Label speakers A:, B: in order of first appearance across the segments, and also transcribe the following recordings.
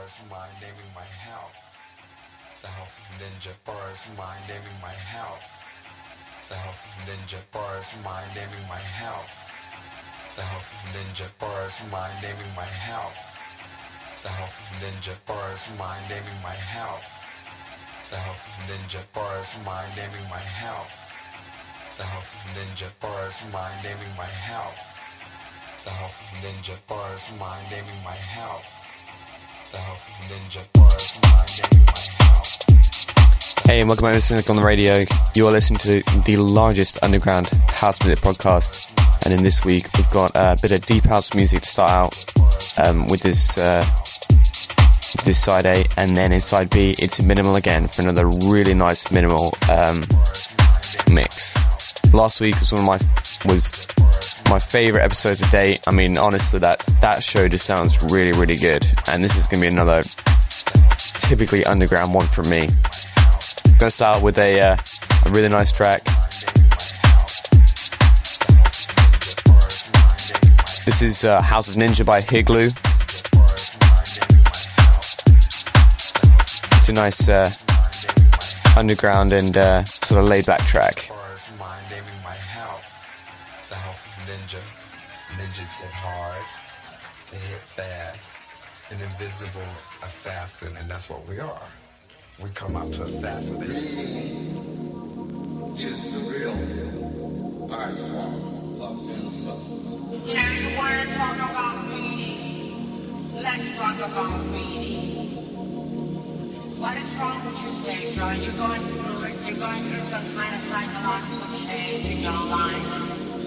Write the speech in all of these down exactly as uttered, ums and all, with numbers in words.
A: as my naming my house. The House of Ninja, far as my naming my house. The House of Ninja, far as my naming my house. The House of Ninja, far as my naming my house. The House of Ninja, far as my naming my house. The House of Ninja, far as my naming my house. The House of Ninja, far as my naming my house. The House of Ninja, far as my naming my house. The House of Ninja, far as my naming my house.
B: Hey, and welcome back to Cynic on the radio. You are listening to the largest underground house music podcast. And in this week, we've got a bit of deep house music to start out um, with this uh, this side A, and then in side B, it's minimal again for another really nice minimal um, mix. Last week was one of my was my favorite episode to date. I mean, honestly, that that show just sounds really, really good. And this is going to be another typically underground one for me. I'm going to start with a, uh, a really nice track. This is uh, House of Ninja by Higlu. It's a nice uh, underground and uh, sort of laid back track.
A: Ninjas hit hard, they hit fast, an invisible assassin, and that's what we are. We come out to assassinate.
C: Reading is the real art form of insult.
D: Now you want to talk about reading? Let's talk about reading. What is wrong with you, Pedro? You're going through it. You're going through some kind of psychological change in your life.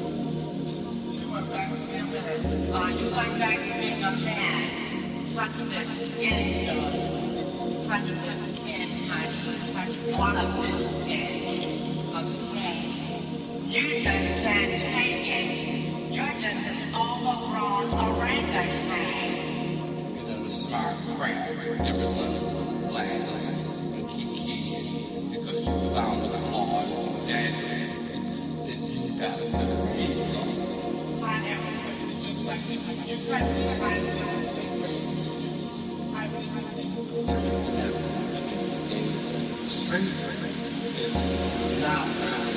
D: Uh, you went back to being a man. Touch this skin, touch this skin, honey. Touch one of this skin. Okay? You just can't take it. You're just an overgrown orangutan.
C: You know, the smart crack everyone laughs and keep kids because you found a flaw and exaggerated it. Then you gotta put a read on.
D: You try to be a high
C: Strength is not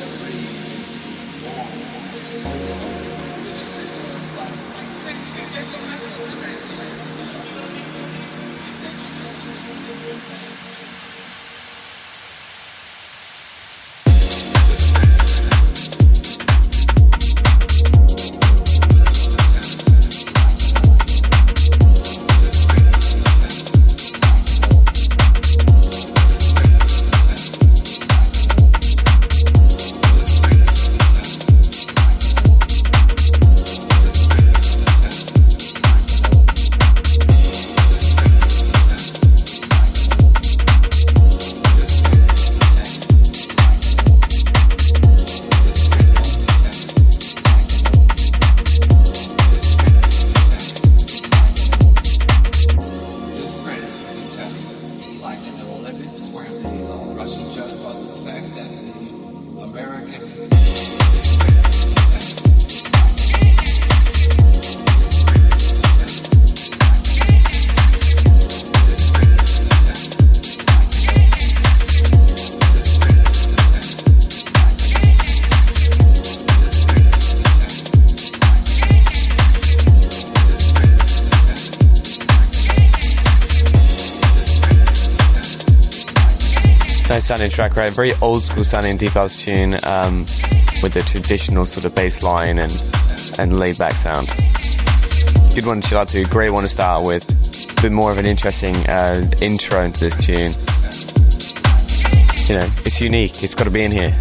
B: sounding track, right? Very old school sounding deep house tune um, with the traditional sort of bass line and, and laid back sound. Good one to chill out to, great one to start with. A bit more of an interesting uh, intro into this tune. You know, it's unique, it's got to be in here.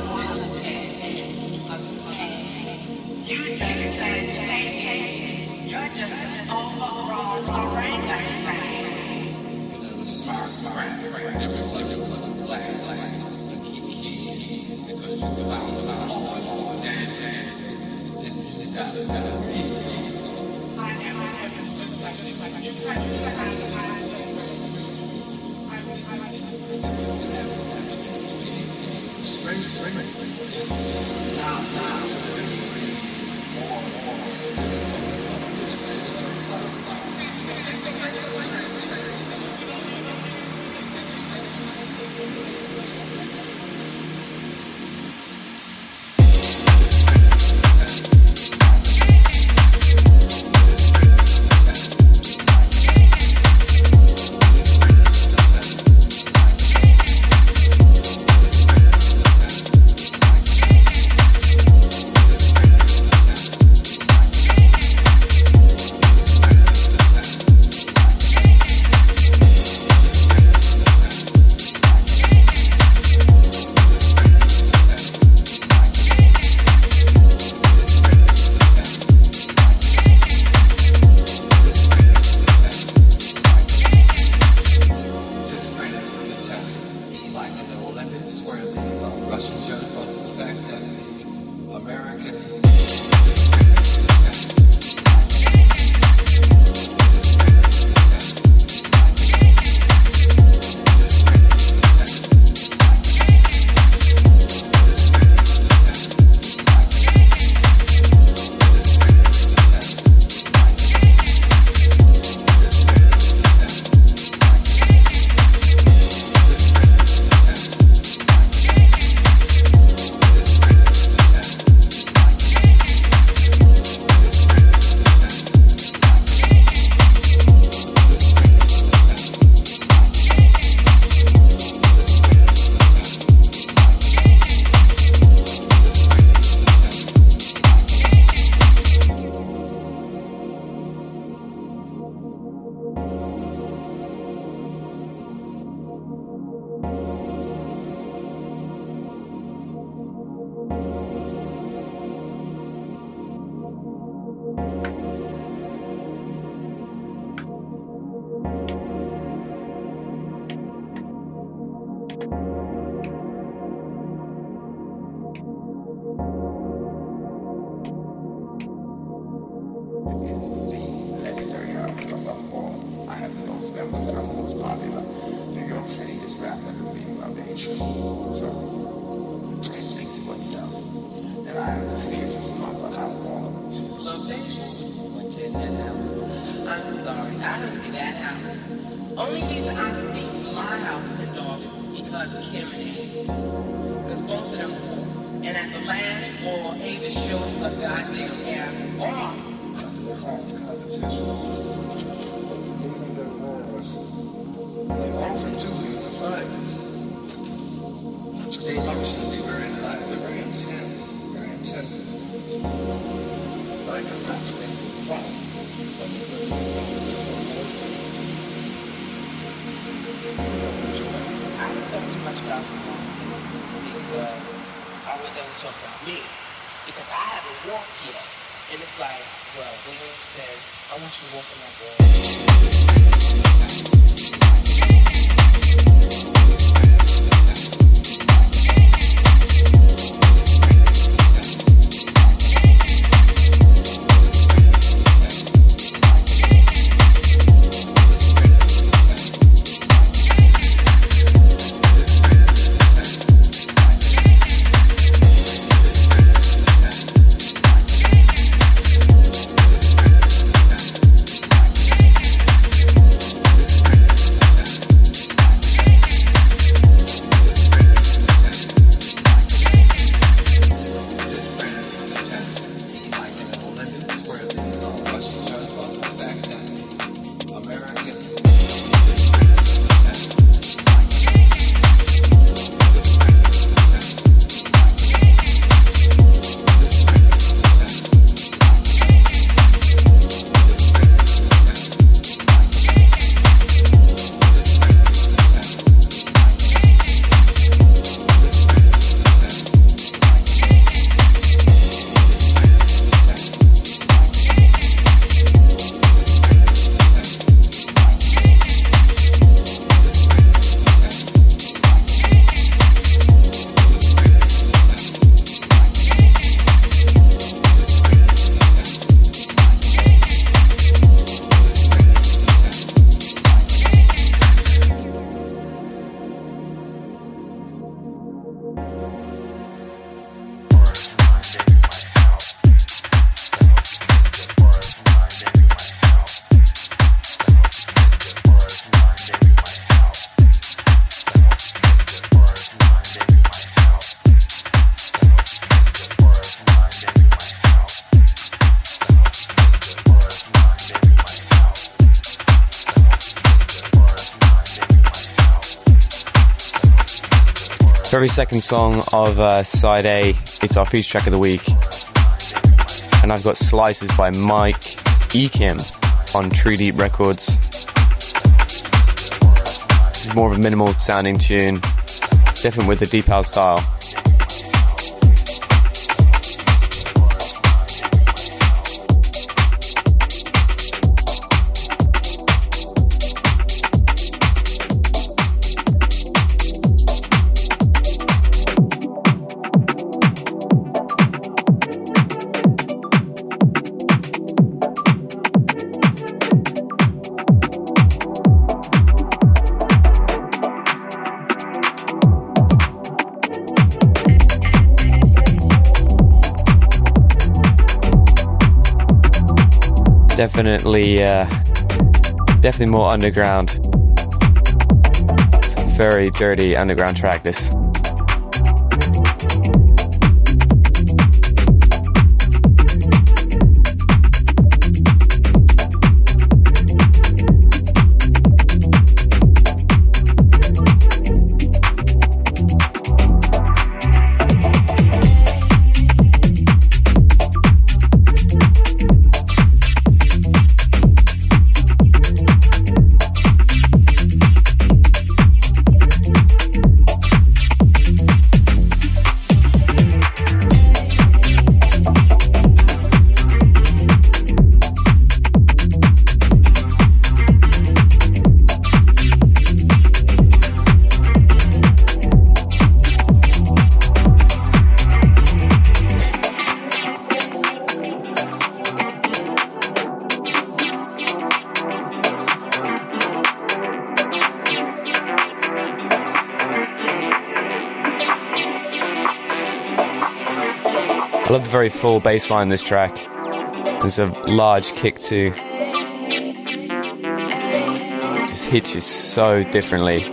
D: You just can't take it. You're just an overgrown orangutan.
C: You know, the smart crap, everyone, black, black, to keep kids, because you found it out hard, and you gotta, gotta be.
D: I am, I am just like this, like you try to get out of my soul.
C: Straight, straight. Now, now.
B: Very second song of uh, Side A. It's our feature track of the week. And I've got Slices by Mike Ekim on True Deep Records. This is more of a minimal sounding tune, different with the deep house style. Definitely, uh, definitely more underground. It's a very dirty underground track, this. I love the very full bass line in this track. There's a large kick too. Just hits you so differently.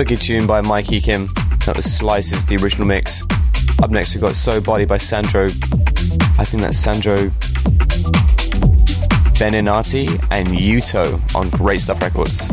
B: Wicked tune by Mikey Kim. That was Slices, the original mix. Up next we've got So Body by Sandro. I think that's Sandro Beninati and Yuto on Great Stuff Records.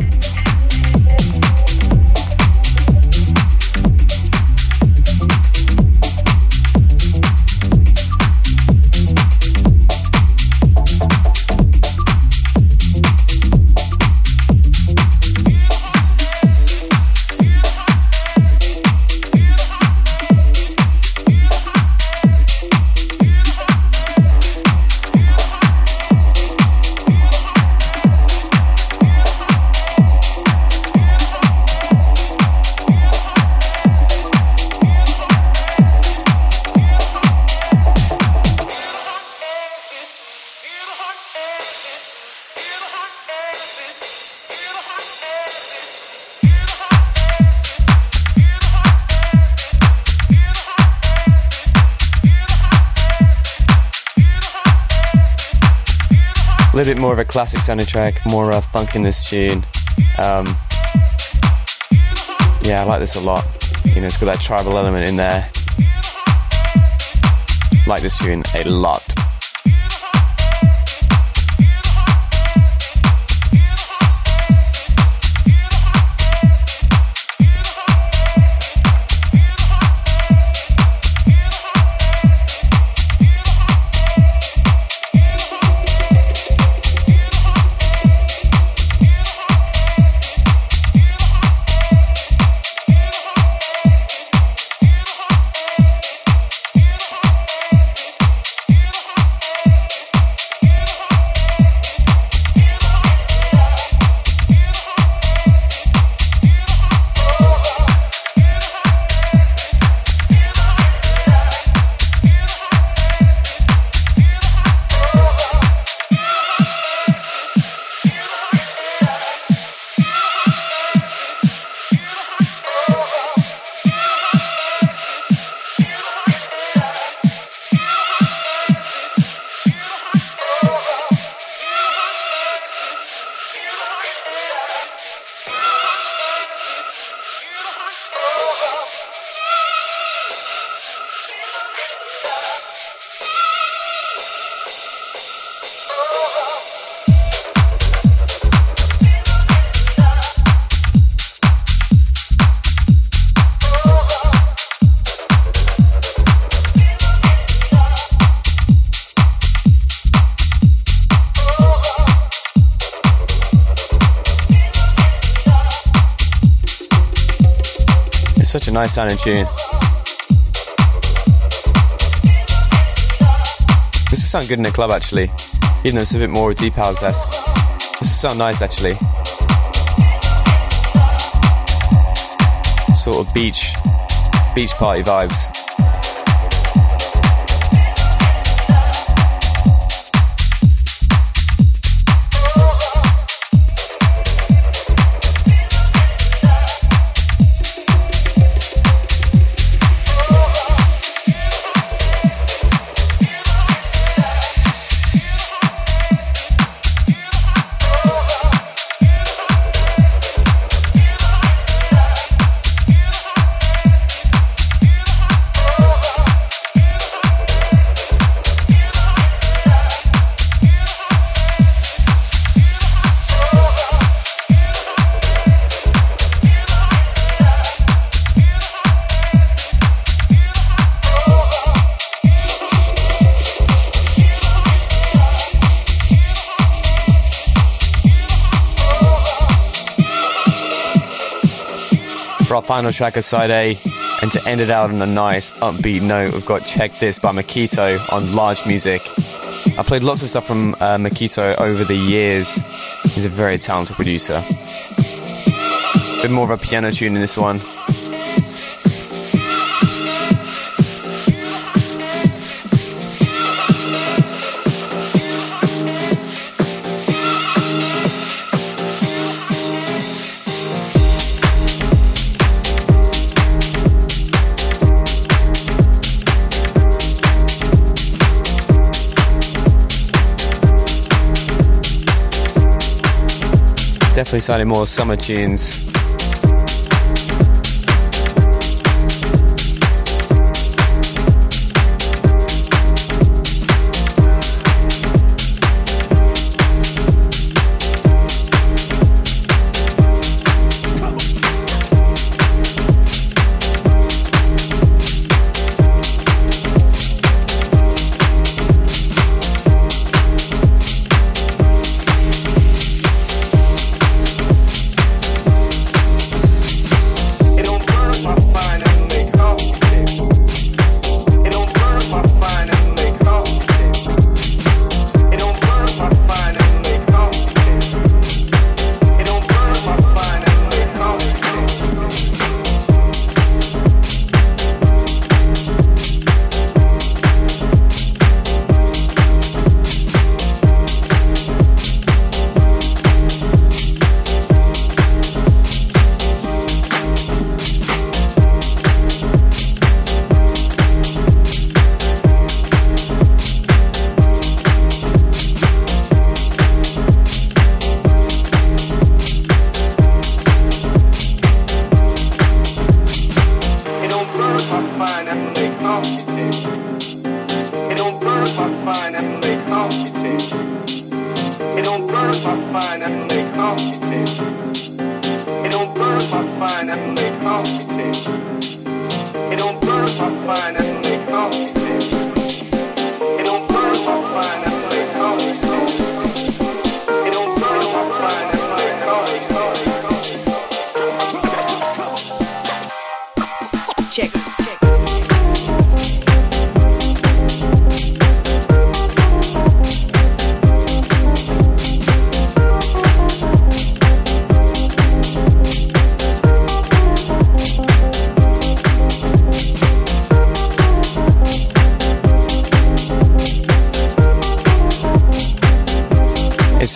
B: A little bit more of a classic sounding track, more uh, funk in this tune. Um, yeah, I like this a lot. You know, it's got that tribal element in there. Like this tune a lot. Such a nice sounding tune. This will sound good in a club actually, even though it's a bit more deep house-esque. This will sound nice actually. Sort of beach, beach party vibes. For our final track of side A, and to end it out on a nice upbeat note, we've got Check This by Makito on Large Music. I played lots of stuff from uh, Makito over the years. He's a very talented producer. A bit more of a piano tune in this one. Definitely sounding more summer tunes.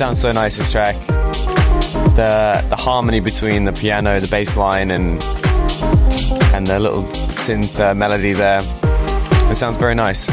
B: sounds so nice, this track. The the harmony between the piano, the bass line, and and the little synth uh, melody there. It sounds very nice.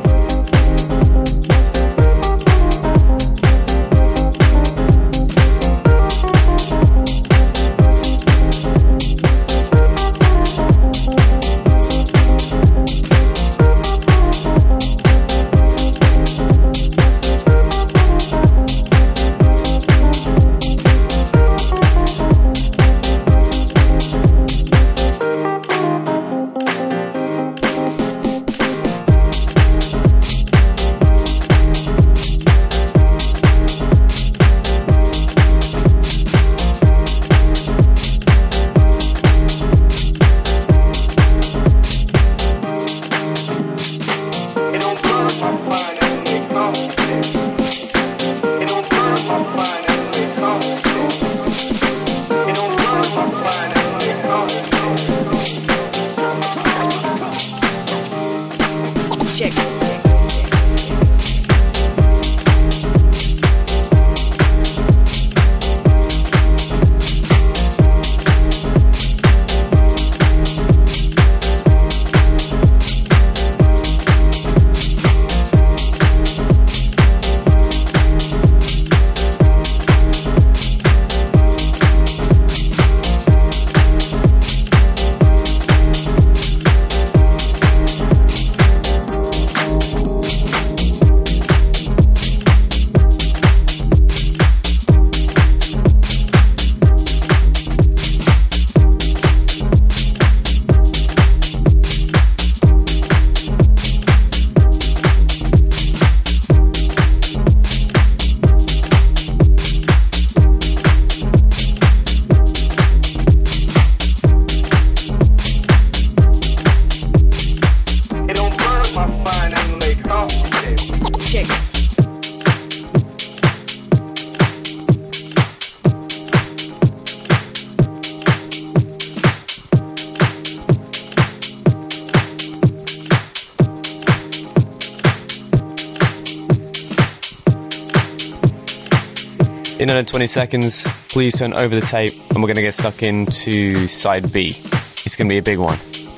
B: In under twenty seconds, please turn over the tape and we're going to get stuck into side B. It's going to be a big one.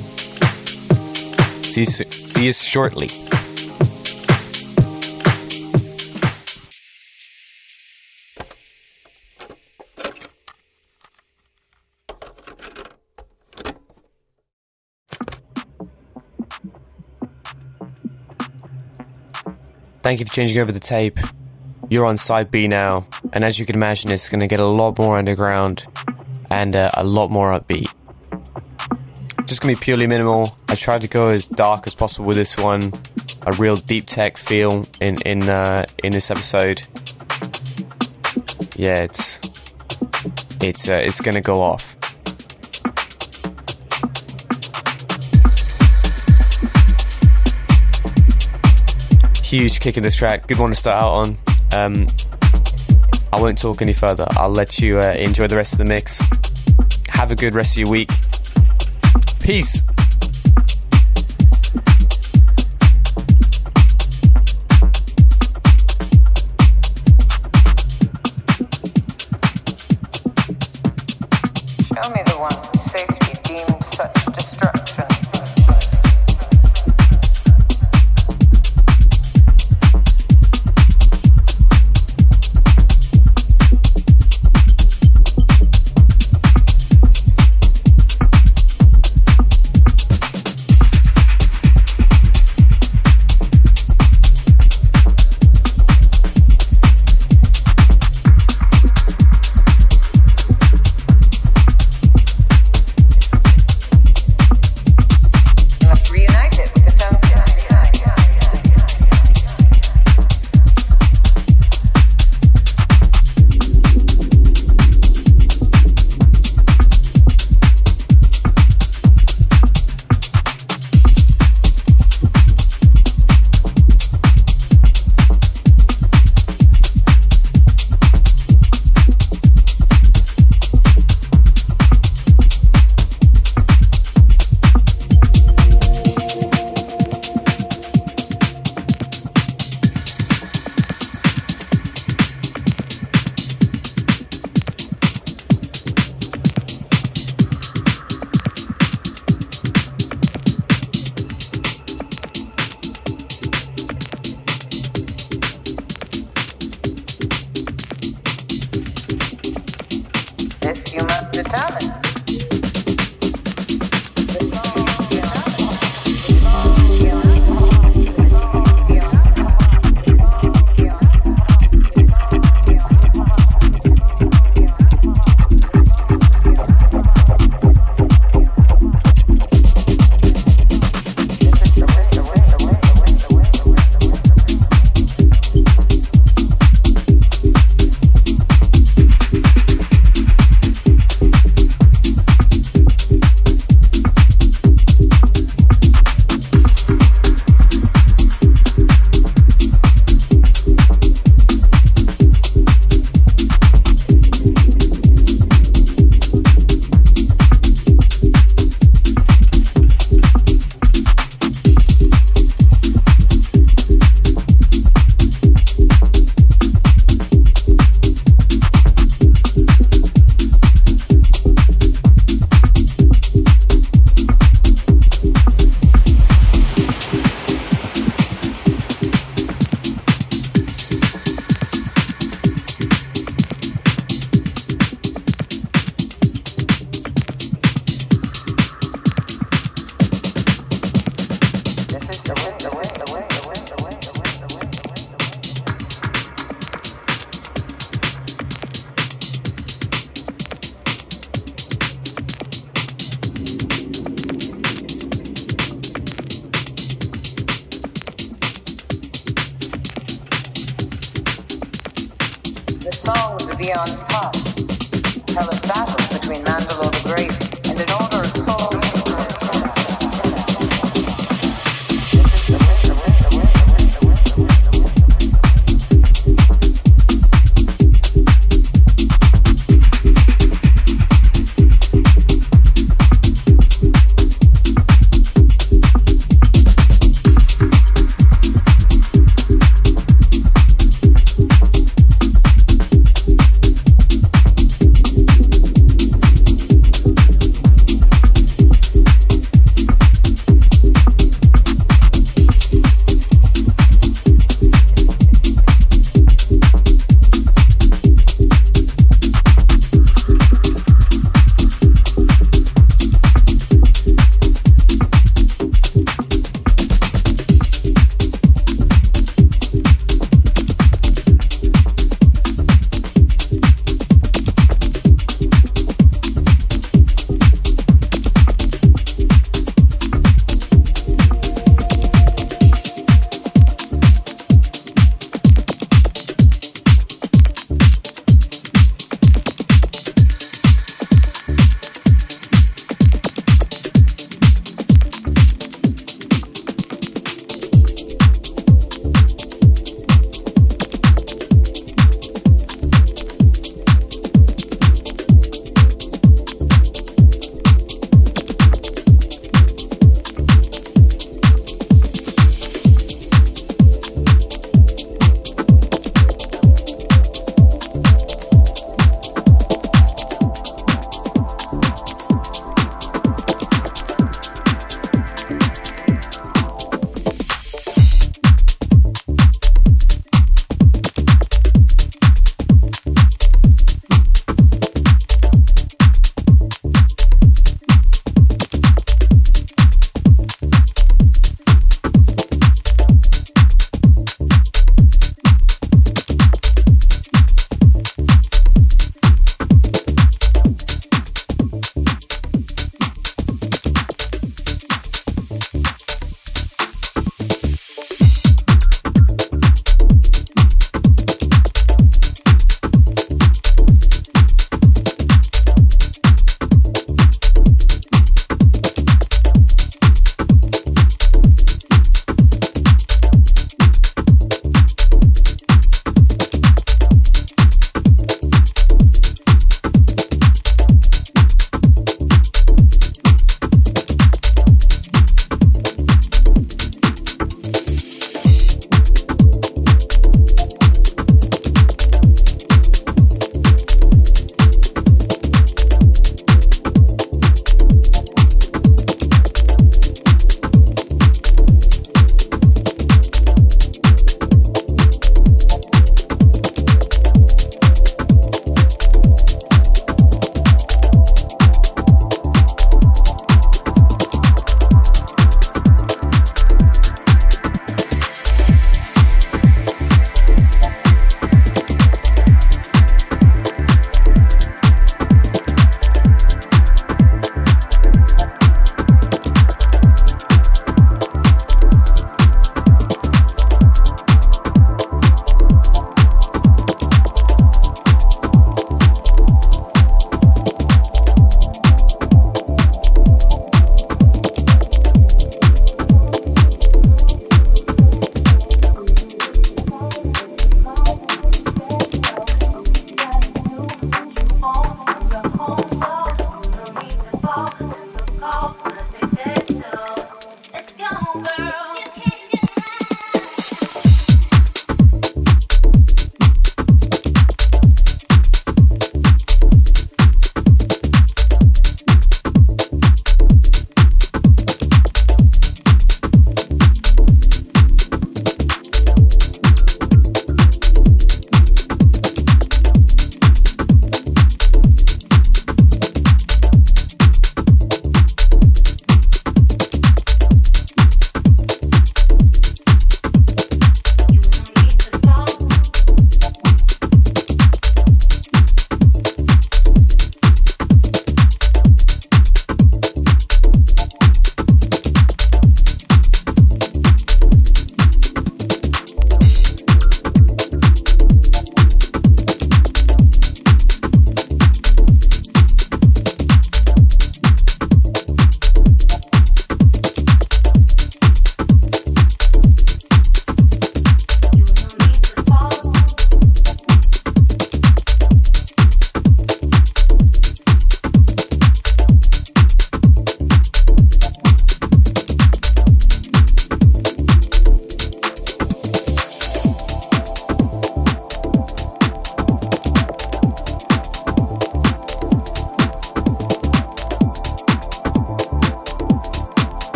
B: See, see you shortly. Thank you for changing over the tape. You're on side B now, and as you can imagine, it's going to get a lot more underground and uh, a lot more upbeat. Just going to be purely minimal. I tried to go as dark as possible with this one, a real deep tech feel in in uh, in this episode. Yeah, it's it's uh, it's going to go off. Huge kick in this track. Good one to start out on. Um, I won't talk any further. I'll let you uh, enjoy the rest of the mix. Have a good rest of your week. Peace.
E: Show me the one whose safety deemed such destruction. determined. The song songs of eons past tell of battles between Mandalore the Great and an order of soul.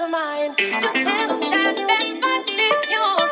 F: for mine. Just tell them that that body is yours.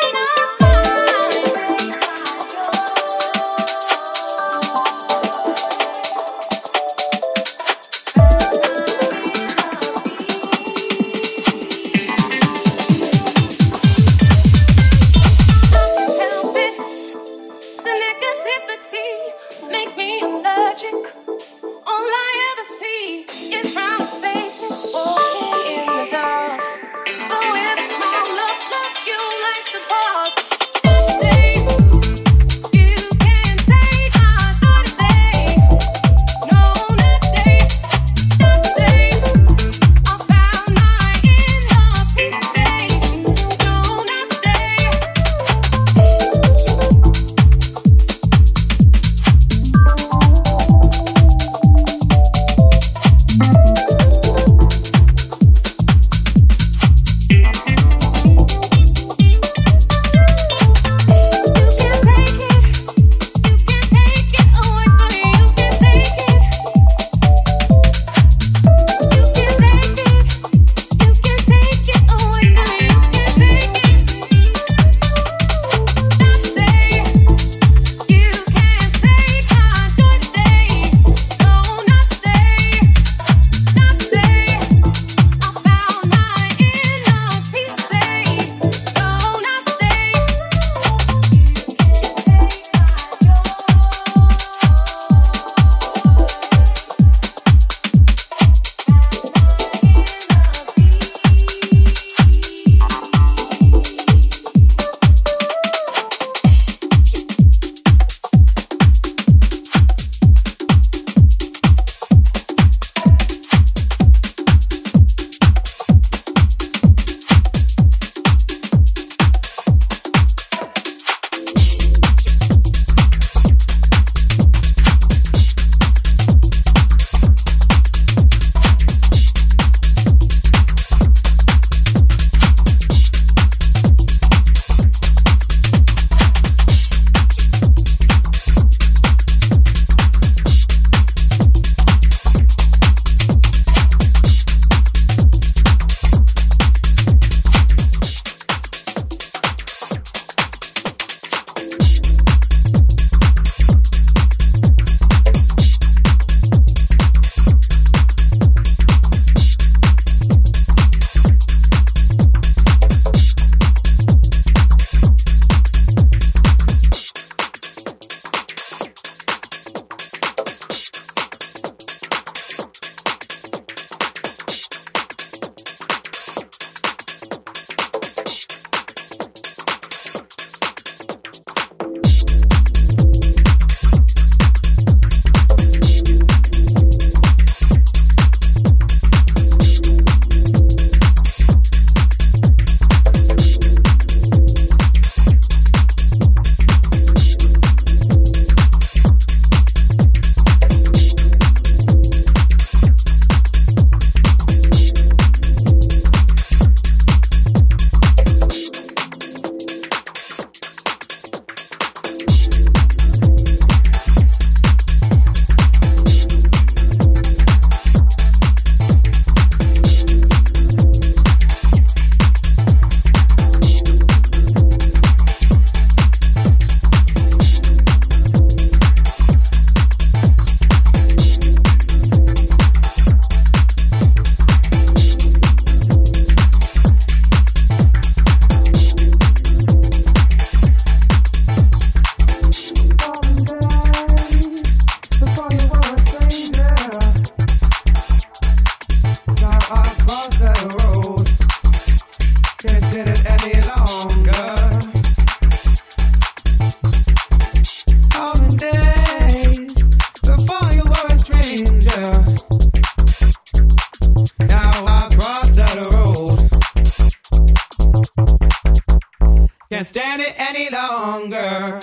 G: Can't stand it any longer.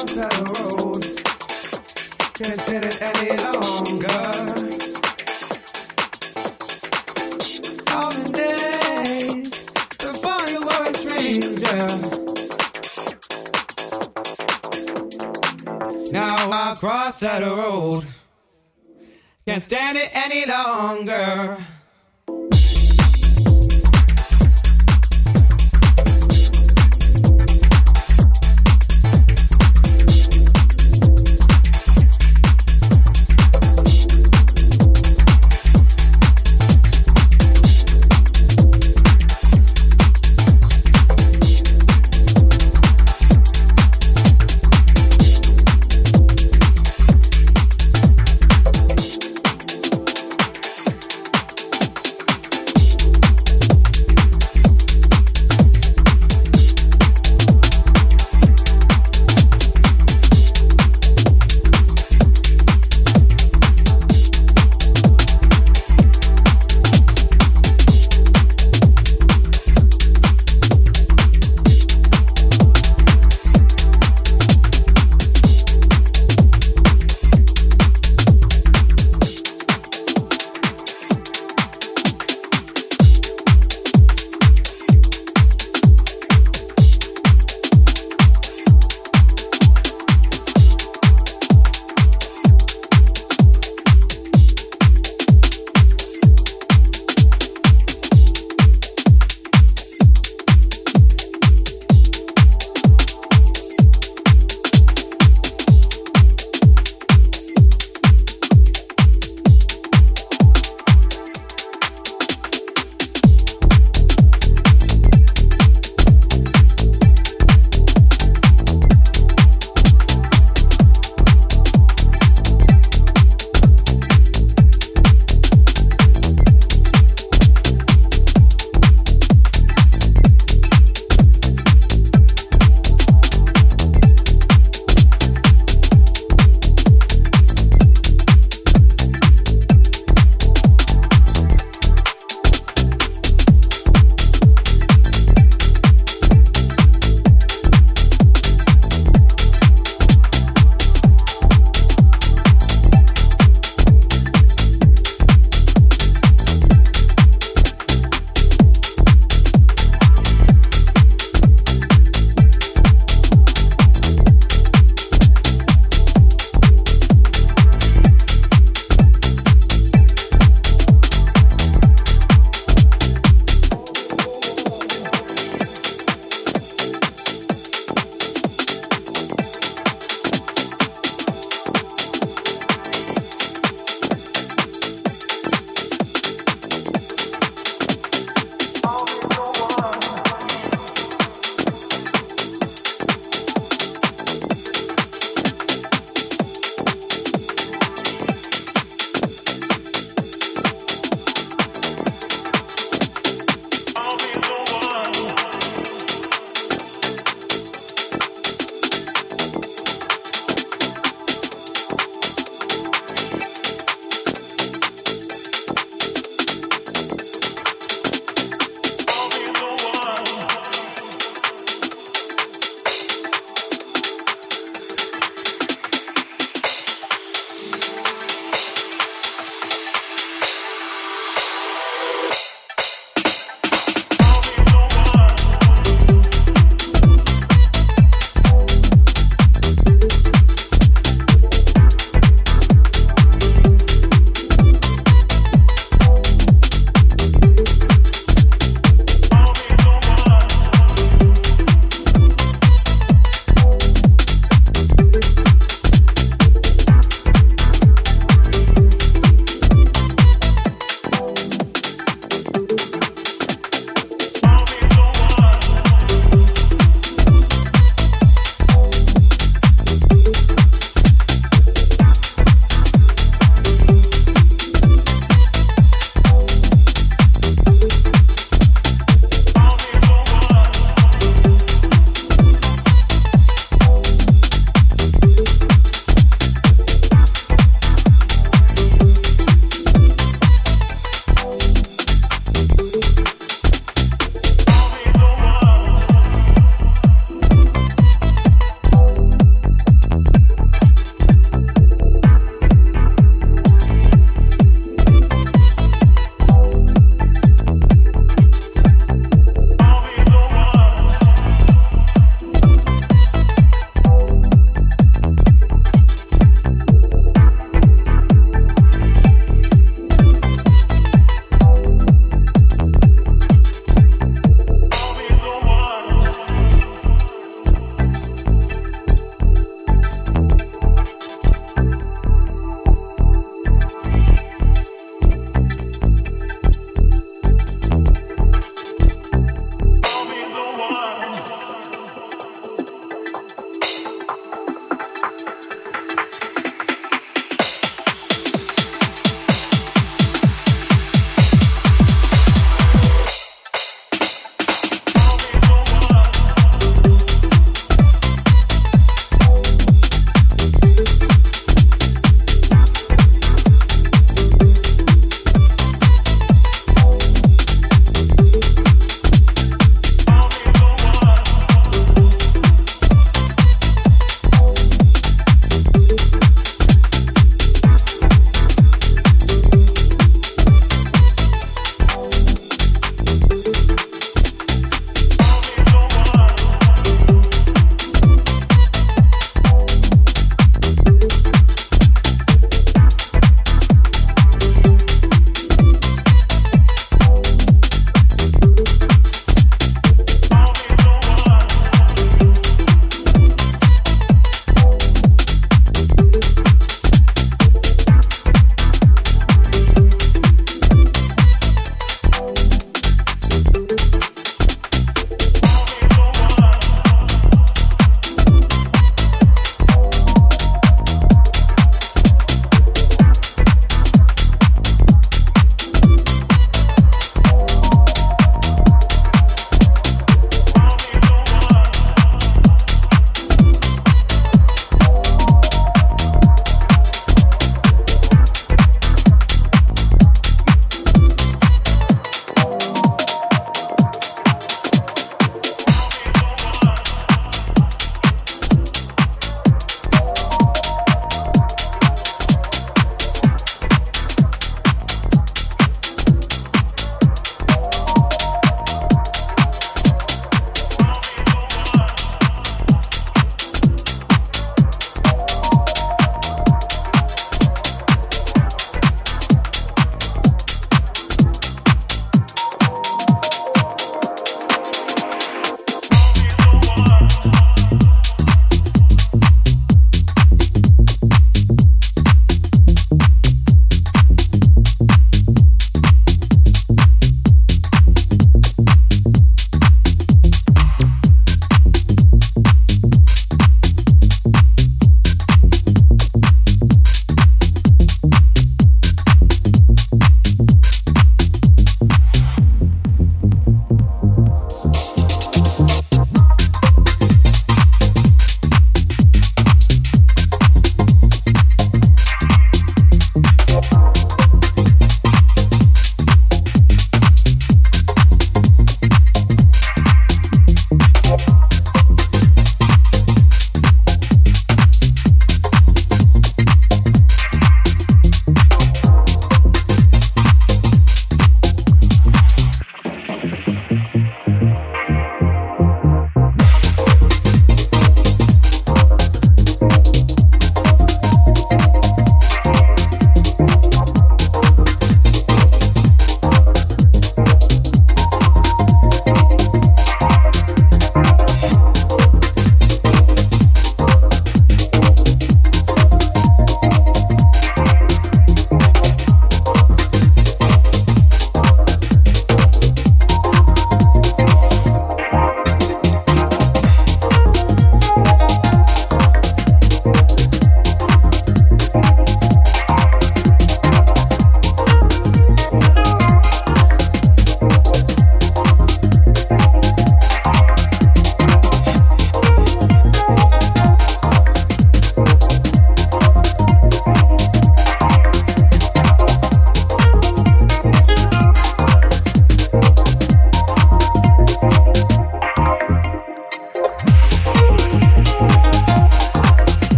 G: cross that road. Can't sit it any longer. All the days before you were a stranger. Now I cross that road. Can't stand it any longer.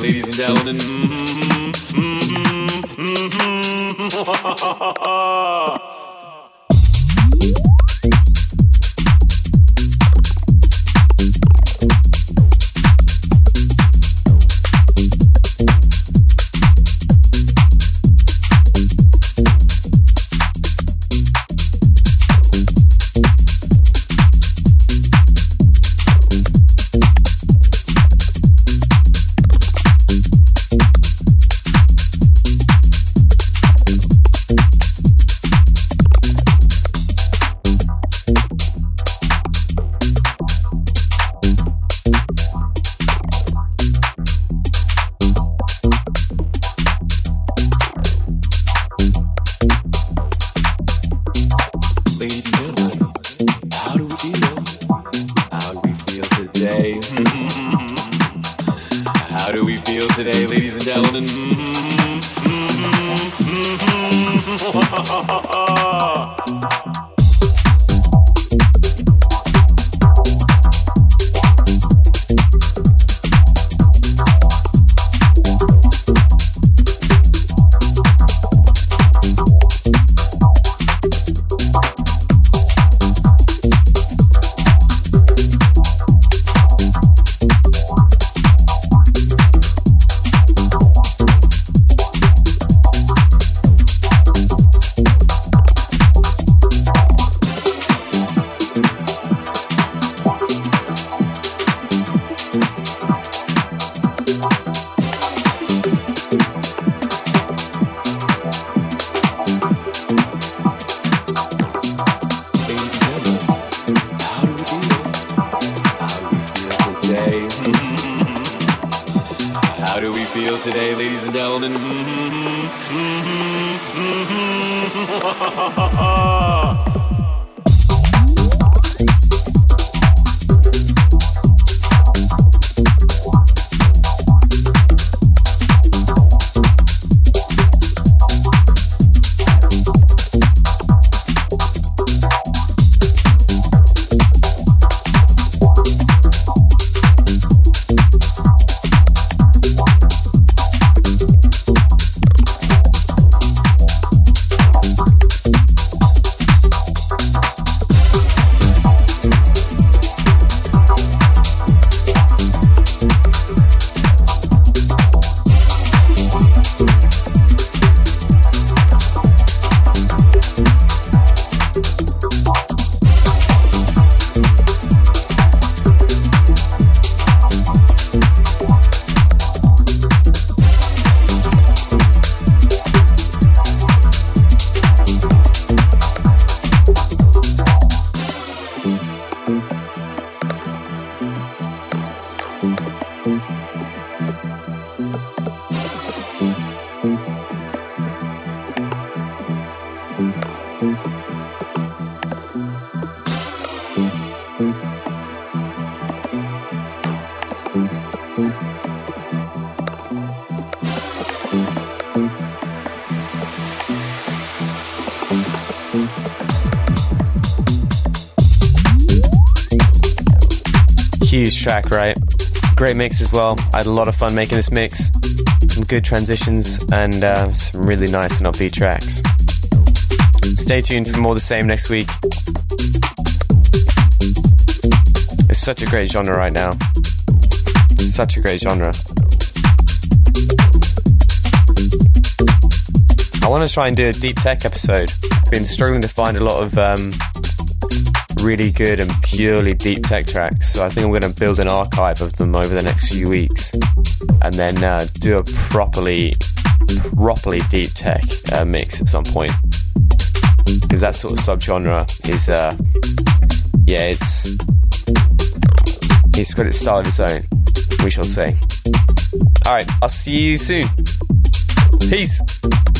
H: ladies and gentlemen.
B: Huge track, right? Great mix as well. I had a lot of fun making this mix. Some good transitions and uh, some really nice and upbeat tracks. Stay tuned for more of the same next week. It's such a great genre right now. Such a great genre. I want to try and do a deep tech episode. I've been struggling to find a lot of um, really good and purely deep tech tracks, so I think I'm going to build an archive of them over the next few weeks and then uh, do a properly properly deep tech uh, mix at some point, because that sort of subgenre is uh, yeah it's it's got its style of its own, we shall say. Alright, I'll see you soon. Peace.